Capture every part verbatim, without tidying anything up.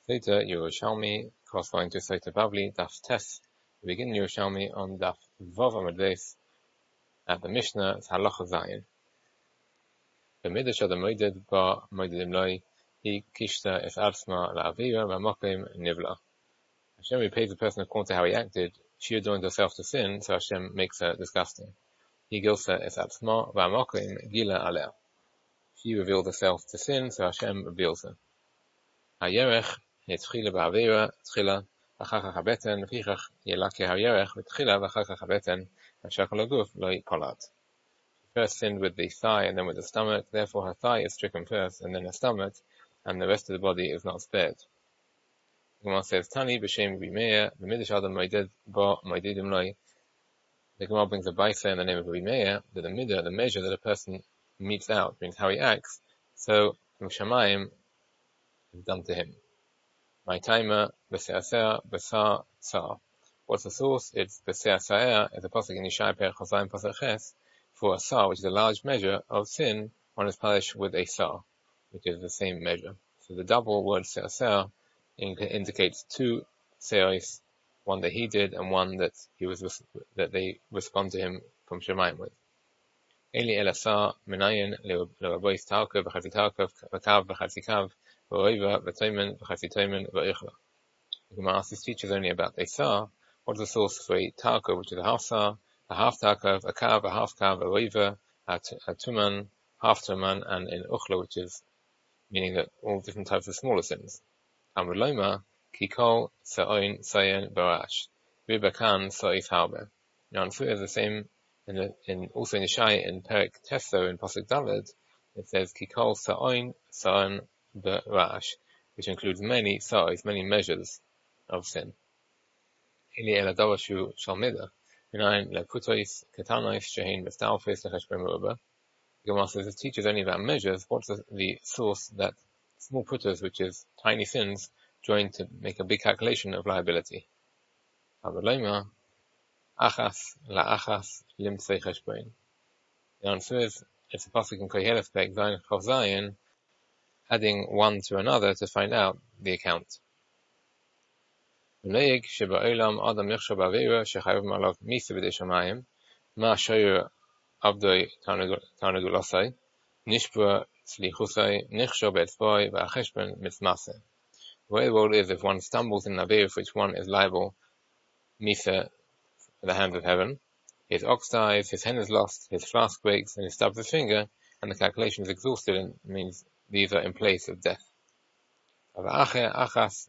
Later, Yerushalmi, corresponding to Sota Bavli, Daf Tes, we begin Yerushalmi on Daf Vav Amud Beis at the Mishnah, Halacha Zayin. The Midrash of the Moeded Ba Moededim Loi, He Kishta Es Atzma La'avira V'Mokim Nivla. Hashem repays the person according to how he acted. She adorned herself to sin, so Hashem makes her disgusting. He Gilsa Es Atzma V'Mokim Gila Aleh. She revealed herself to sin, so Hashem reveals her. Hayerech התחילה בעבירה, תחילה, אחר כך הבטן, לפיכך ילקה הירח, ותחילה, ואחר כך הבטן, השקל הגוף לא ייפולט. She first sinned with the thigh and then with the stomach, therefore her thigh is stricken first, and then her stomach, and the rest of the body is not spared. The Gemara says, Tani b'shem B'Meir, the Midrash Adam Moeded Ba Moededim Loi. The Gemara brings a baisa in the name of B'Meir, that the midah, the measure that a person meets out, means how he acts, so from Shamayim is done to him. My timer, B'Se'aseh, B'Sa, Tsar. What's the source? It's B'Se'aseh, it's a pasuk in Yishai Per Chazayim Pasuk Ches, for a Sar, which is a large measure of sin, one is punished with a Sar, which is the same measure. So the double word Se'aseh indicates two Se'os, one that he did and one that he was, that they respond to him from Shemayim with. Eli El Asar, Menayin, Le'Rabois Talka, V'Chatzi Talka, V'Kav, V'Chatzi Kav, The Gemara asks his teachers only about a sar. What is the source for a taka, which is a half sar, a half taka, a kav, a half kav, a roiva, a tuman, half tuman, and in uchla, which is meaning that all different types of smaller sins. Amruloma, kikol, sa'oin, sayin, barash, ribakan, sa'if halbe. Now, answer is the same in, the, in also in the Shai in Perek Teso in Pasuk Daled. It says kikol, sa'oin, sa'in, B'Rash, which includes many size, many measures of sin. Ili el adavashu shalmida, minayin leputois katanois shehin bestalfis lecheshbem ruba. The Gemara says it teaches only about measures. What's the, the source that small putters, which is tiny sins, join to make a big calculation of liability? Avaloma, achas la'achas limtzei cheshbon. The answer is it's a pasuk in Koheles Pek Zayin Chav Zayin, adding one to another to find out the account. Noeg sheba'olam adam nichshav b'avera shechayav malav misa b'dei shamayim ma shoyer avdoi tarnagulasai nishba tzlichusai nichshav be'etzboi v'acheshben mitzmaseh. The way the world is, if one stumbles in an avera for which one is liable misa at the hands of heaven, his ox dies, his hen is lost, his flask breaks, and he stubs his finger, and the calculation is exhausted, and means these are in place of death. Another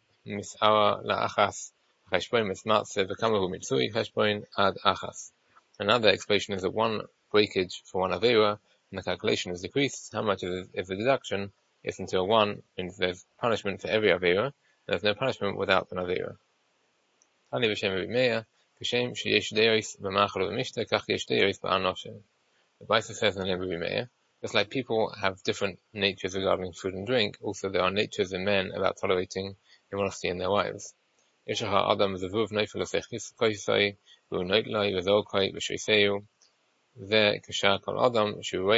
explanation is that one breakage for one avera, and the calculation is decreased. How much is the deduction? It's until one means there's punishment for every avera, and there's no punishment without an avera. The Baisa says in the name of B'Meir, just like people have different natures regarding food and drink, also there are natures in men about tolerating immodesty in their wives. Adam zavuv koisai kashar kol adam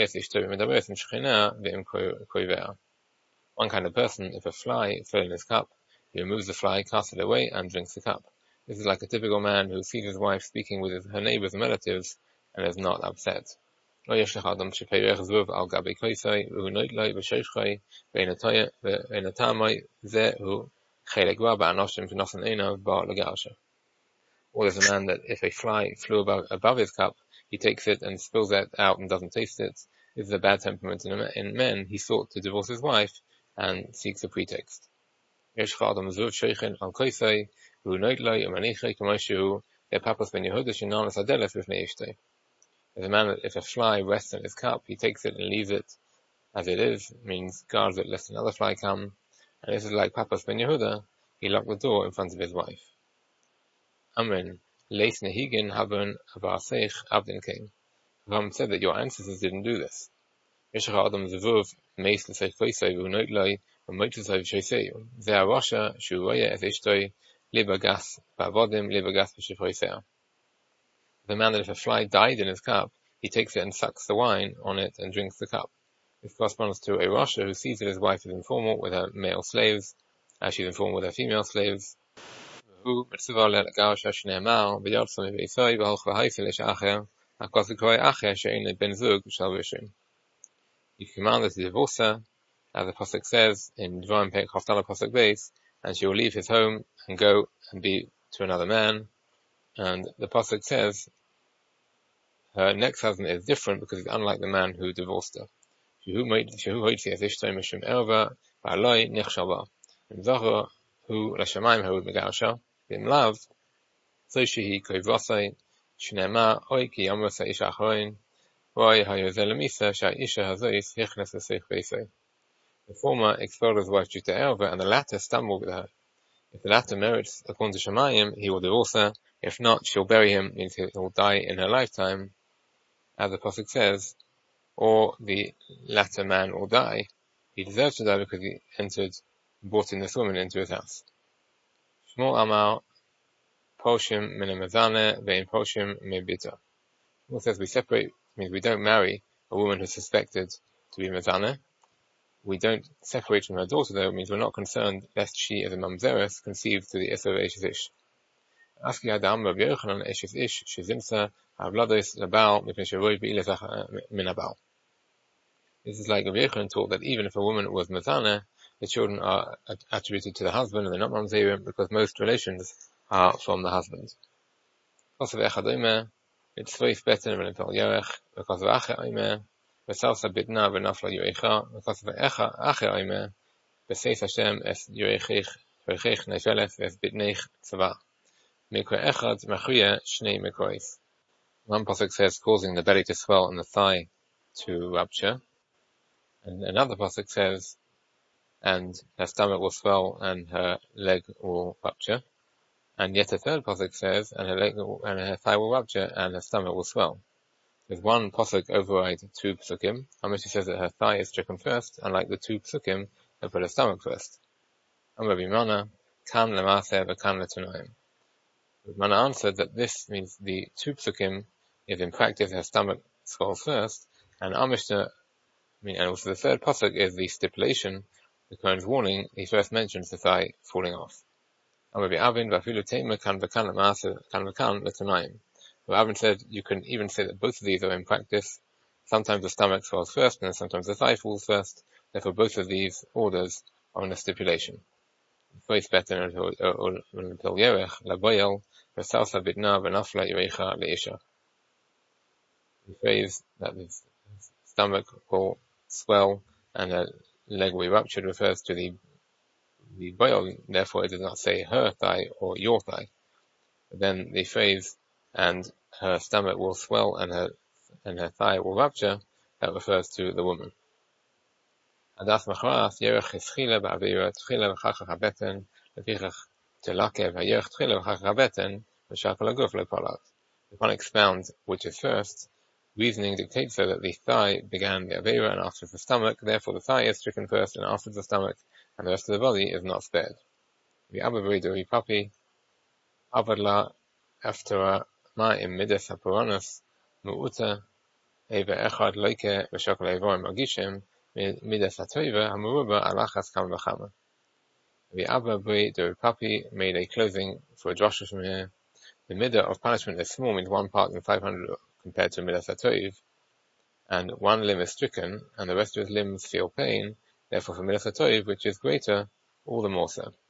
medaberes One kind of person, if a fly fell in his cup, he removes the fly, casts it away, and drinks the cup. This is like a typical man who sees his wife speaking with his, her neighbors and relatives and is not upset. One kind of person, or there's a man that if a fly flew above, above his cup, he takes it and spills it out and doesn't taste it. This is a bad temperament in, a, in men. He sought to divorce his wife and seeks a pretext. There's a man that if a fly rests in his cup, he takes it and leaves it as it is, means guards it lest another fly come. And this is like Papas ben Yehuda, he locked the door in front of his wife. Amrin, leis nehigin haben avaseich abdin king. Ram said that your ancestors didn't do this. Yeshach adam zevuv meis l'seich koisei v'unoit loi v'moitzai v'shoisei. Ze arosha shu roya es ishtoi libagas ba'avodim libagas v'shifroisei. The man that if a fly died in his cup, he takes it and sucks the wine on it and drinks the cup. This corresponds to a Rasha who sees that his wife is informal with her male slaves, as she's informed with her female slaves. Who mitzvah le'garsha shneimar b'yartzim v'isai v'holch v'haisi l'shacher hakos v'kroi acher she'ein ben zug shal rishon. You command her to divorce her, as the pasuk says in Dvarim Perek Chaftala pasuk Beis, and she will leave his home and go and be to another man. And the pasuk says her next husband is different because he's unlike the man who divorced her. Shehu hoitzi es ishtoi mishum erva v'aloi nichshava. Im zachor hu l'shamayim hu megarsha v'im lav so shehi koivasai shneema oi ki yamros ha'ish ha'achroin v'oi hayozel lemisa sha'isha hazois hichnes l'seich beisai. The former expelled his wife due to erva, and the latter stumbled with her. If the latter merits according to Shamayim, he will divorce her. If not, she'll bury him, means he will die in her lifetime, as the pasuk says, or the latter man will die. He deserves to die because he entered, brought in this woman into his house. Shmuel Amar, Poshim min mezaneh ve'in Poshim me bita. Shmuel says we separate, means we don't marry a woman who's suspected to be mezaneh. We don't separate from her daughter, though, means we're not concerned lest she, as a mamzeres, conceived to the Isser of Eshes Ish. Aski Adam Rabbi Yochanan Eshes Ish Shezimsa Havlados Labal Mipnei Sheroi B'ilezach Min Habal. This is like Rabbi Yochanan taught that even if a woman was mezaneh, the children are attributed to the husband and they're not mamzerim because most relations are from the husband. Because of Echad Omer, it's very better than Pel Yerech, because of Acher Omer, V'salsa bidna v'nafla yorecha, because of Echa Acher Omer, V'seis Hashem es yorechich yorechich nefelef es bidneich tzava. Mikra Echad machriya shnei mikrois. One pasuk says causing the belly to swell and the thigh to rupture, and another pasuk says and her stomach will swell and her leg will rupture, and yet a third pasuk says and her leg will, and her thigh will rupture and her stomach will swell. With one pasuk override two psukim, Amishi says that her thigh is stricken first, unlike the two psukim that put her stomach first. And Rabbi Mana, kan lemaseh v'kan letunayim. Rabbi Mana answered that this means the two psukim is in practice her stomach swells first, and Amishna, I mean, and also the third pasuk is the stipulation, the Kohen's warning. He first mentions the thigh falling off. And Rabbi Avin v'afilu teima kan v'kan lemaseh kan v'kan letunayim. Well, Avin said you can even say that both of these are in practice. Sometimes the stomach swells first, and sometimes the thigh falls first. Therefore, both of these orders are in a stipulation. Both better until Yerech, Laboyel, Vesalsa Bidna, Venafla, Yorecha, Leisha. The phrase that the stomach will swell and the leg will be ruptured refers to the the boil. Therefore, it does not say her thigh or your thigh. But then the phrase and her stomach will swell and her and her thigh will rupture, that refers to the woman. Adas Macharas Yerech Eschila Ba'avira Tchila V'chachach HaBeten Lefichach Telakev HaYerech Tchila V'chachach HaBeten V'shakal HaGuf LePalat. We can't expound which is first. Reasoning dictates so that the thigh began the Avira and afterwards the stomach, therefore the thigh is stricken first and afterwards the stomach, and the rest of the body is not spared. The Abba Dori Papi Avadla Aftara Ma'im Midas HaPuranus Mu'uta Eva Echad Loike V'shakal Evorim Agishim Midas HaToiva HaMuruba Alachas Kam V'chama. The Abba Dori Papi made a clothing for a drasha from here. The midah of punishment is small, means one part in five hundred compared to Midas HaToiv, and one limb is stricken, and the rest of his limbs feel pain, therefore for Midas HaToiv, which is greater, all the more so.